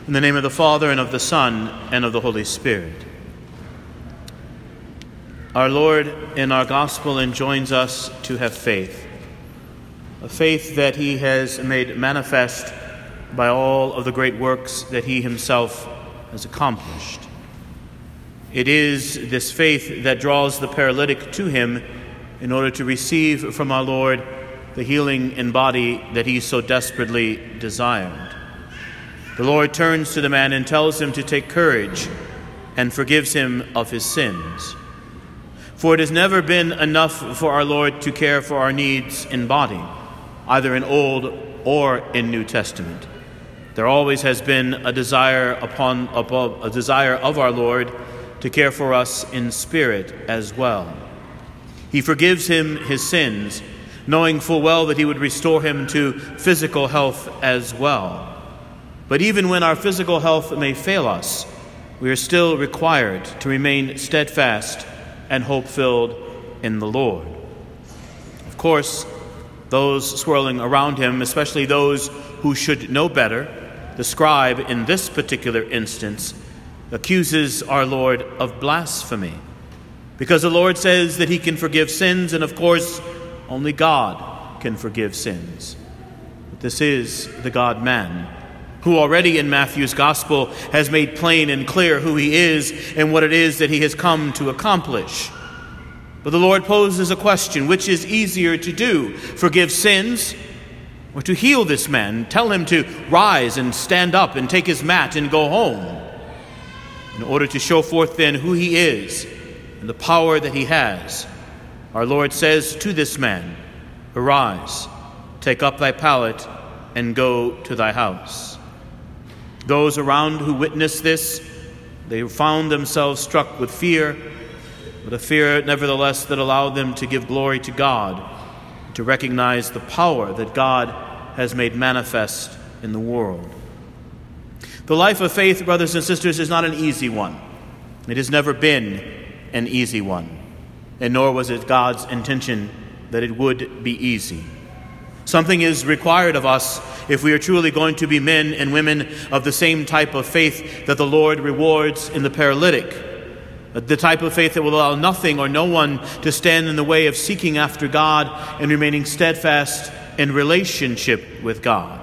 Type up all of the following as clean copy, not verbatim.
In the name of the Father, and of the Son, and of the Holy Spirit. Our Lord in our gospel enjoins us to have faith, a faith that he has made manifest by all of the great works that he himself has accomplished. It is this faith that draws the paralytic to him in order to receive from our Lord the healing in body that he so desperately desired. The Lord turns to the man and tells him to take courage and forgives him of his sins. For it has never been enough for our Lord to care for our needs in body, either in Old or in New Testament. There always has been a desire of our Lord to care for us in spirit as well. He forgives him his sins, knowing full well that he would restore him to physical health as well. But even when our physical health may fail us, we are still required to remain steadfast and hope-filled in the Lord. Of course, those swirling around him, especially those who should know better, the scribe in this particular instance, accuses our Lord of blasphemy, because the Lord says that he can forgive sins, and of course, only God can forgive sins. But this is the God-man, who already in Matthew's Gospel has made plain and clear who he is and what it is that he has come to accomplish. But the Lord poses a question: which is easier to do, forgive sins or to heal this man, tell him to rise and stand up and take his mat and go home? In order to show forth then who he is and the power that he has, our Lord says to this man, "Arise, take up thy pallet and go to thy house." Those around who witnessed this, they found themselves struck with fear, but a fear nevertheless that allowed them to give glory to God, to recognize the power that God has made manifest in the world. The life of faith, brothers and sisters, is not an easy one. It has never been an easy one, and nor was it God's intention that it would be easy. Something is required of us if we are truly going to be men and women of the same type of faith that the Lord rewards in the paralytic, the type of faith that will allow nothing or no one to stand in the way of seeking after God and remaining steadfast in relationship with God.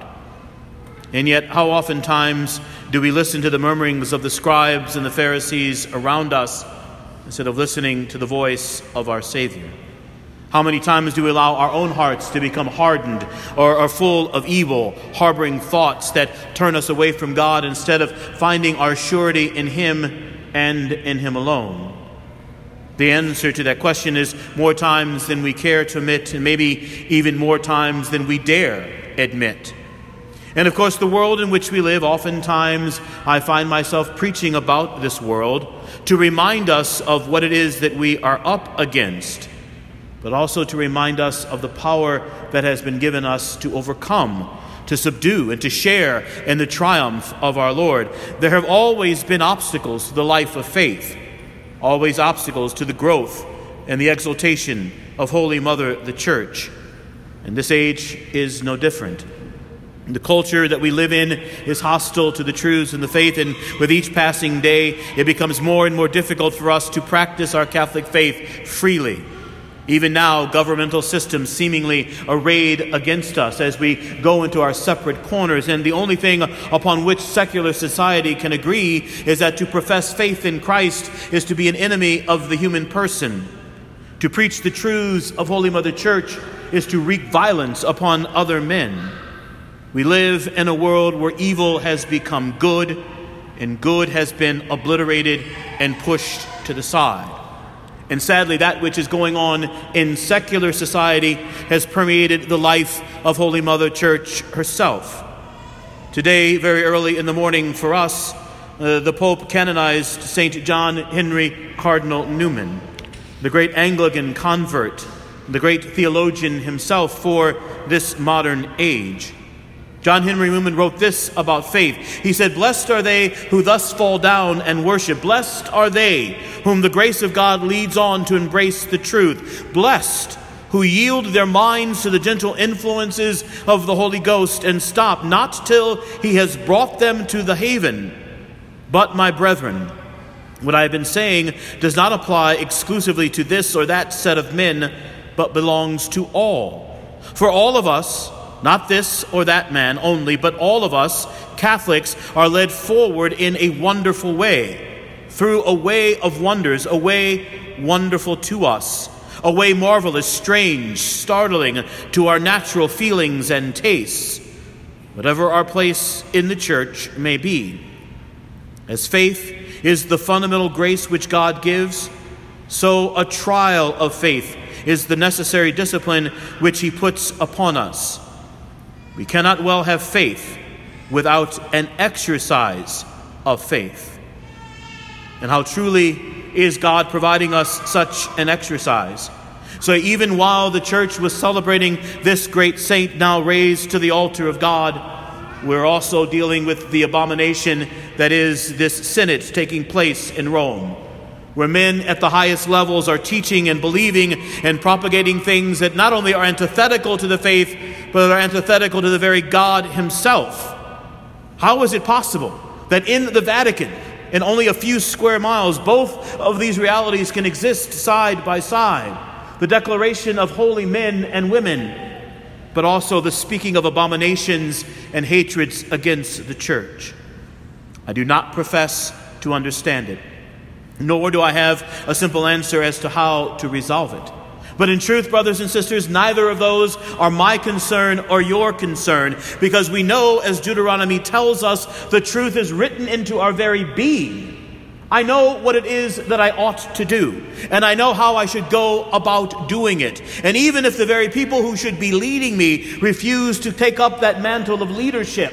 And yet, how oftentimes do we listen to the murmurings of the scribes and the Pharisees around us instead of listening to the voice of our Savior? How many times do we allow our own hearts to become hardened or are full of evil, harboring thoughts that turn us away from God instead of finding our surety in Him and in Him alone? The answer to that question is more times than we care to admit, and maybe even more times than we dare admit. And of course, the world in which we live, oftentimes I find myself preaching about this world to remind us of what it is that we are up against, but also to remind us of the power that has been given us to overcome, to subdue, and to share in the triumph of our Lord. There have always been obstacles to the life of faith, always obstacles to the growth and the exaltation of Holy Mother, the Church. And this age is no different. The culture that we live in is hostile to the truths and the faith, and with each passing day, it becomes more and more difficult for us to practice our Catholic faith freely. Even now, governmental systems seemingly arrayed against us as we go into our separate corners, and the only thing upon which secular society can agree is that to profess faith in Christ is to be an enemy of the human person. To preach the truths of Holy Mother Church is to wreak violence upon other men. We live in a world where evil has become good, and good has been obliterated and pushed to the side. And sadly, that which is going on in secular society has permeated the life of Holy Mother Church herself. Today, very early in the morning for us, the Pope canonized St. John Henry Cardinal Newman, the great Anglican convert, the great theologian himself for this modern age. John Henry Newman wrote this about faith. He said, "Blessed are they who thus fall down and worship. Blessed are they whom the grace of God leads on to embrace the truth. Blessed who yield their minds to the gentle influences of the Holy Ghost and stop not till he has brought them to the haven. But, my brethren, what I have been saying does not apply exclusively to this or that set of men, but belongs to all. For all of us, not this or that man only, but all of us, Catholics, are led forward in a wonderful way, through a way of wonders, a way wonderful to us, a way marvelous, strange, startling to our natural feelings and tastes, whatever our place in the church may be. As faith is the fundamental grace which God gives, so a trial of faith is the necessary discipline which he puts upon us. We cannot well have faith without an exercise of faith. And how truly is God providing us such an exercise? So even while the church was celebrating this great saint now raised to the altar of God, we're also dealing with the abomination that is this synod taking place in Rome, where men at the highest levels are teaching and believing and propagating things that not only are antithetical to the faith, but are antithetical to the very God himself. How is it possible that in the Vatican, in only a few square miles, both of these realities can exist side by side? The declaration of holy men and women, but also the speaking of abominations and hatreds against the church. I do not profess to understand it, nor do I have a simple answer as to how to resolve it. But in truth, brothers and sisters, neither of those are my concern or your concern, because we know, as Deuteronomy tells us, the truth is written into our very being. I know what it is that I ought to do, and I know how I should go about doing it. And even if the very people who should be leading me refuse to take up that mantle of leadership,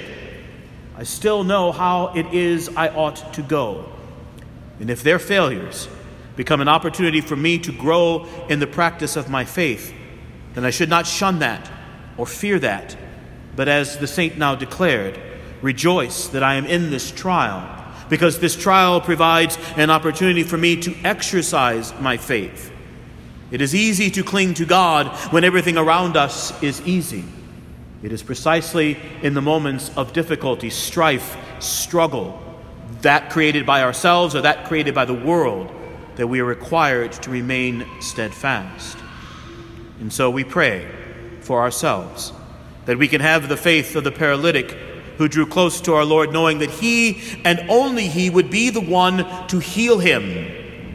I still know how it is I ought to go. And if their failures become an opportunity for me to grow in the practice of my faith, then I should not shun that or fear that, but as the saint now declared, rejoice that I am in this trial, because this trial provides an opportunity for me to exercise my faith. It is easy to cling to God when everything around us is easy. It is precisely in the moments of difficulty, strife, struggle, that created by ourselves or that created by the world, that we are required to remain steadfast. And so we pray for ourselves, that we can have the faith of the paralytic who drew close to our Lord, knowing that he and only he would be the one to heal him.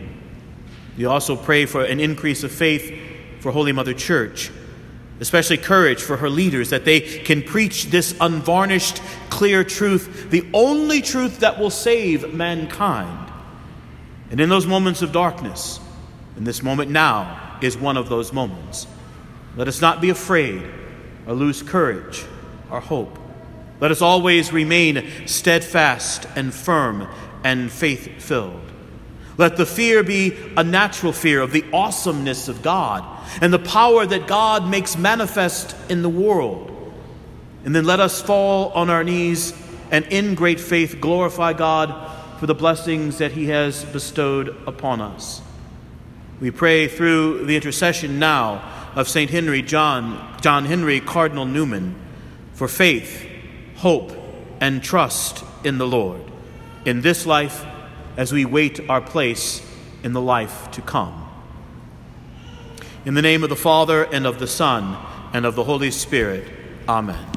We also pray for an increase of faith for Holy Mother Church, especially courage for her leaders, that they can preach this unvarnished, clear truth, the only truth that will save mankind. And in those moments of darkness, and this moment now is one of those moments, let us not be afraid or lose courage or hope. Let us always remain steadfast and firm and faith-filled. Let the fear be a natural fear of the awesomeness of God and the power that God makes manifest in the world. And then let us fall on our knees and in great faith glorify God for the blessings that he has bestowed upon us. We pray through the intercession now of St. John Henry Cardinal Newman for faith, hope, and trust in the Lord, in this life as we wait our place in the life to come. In the name of the Father, and of the Son, and of the Holy Spirit. Amen.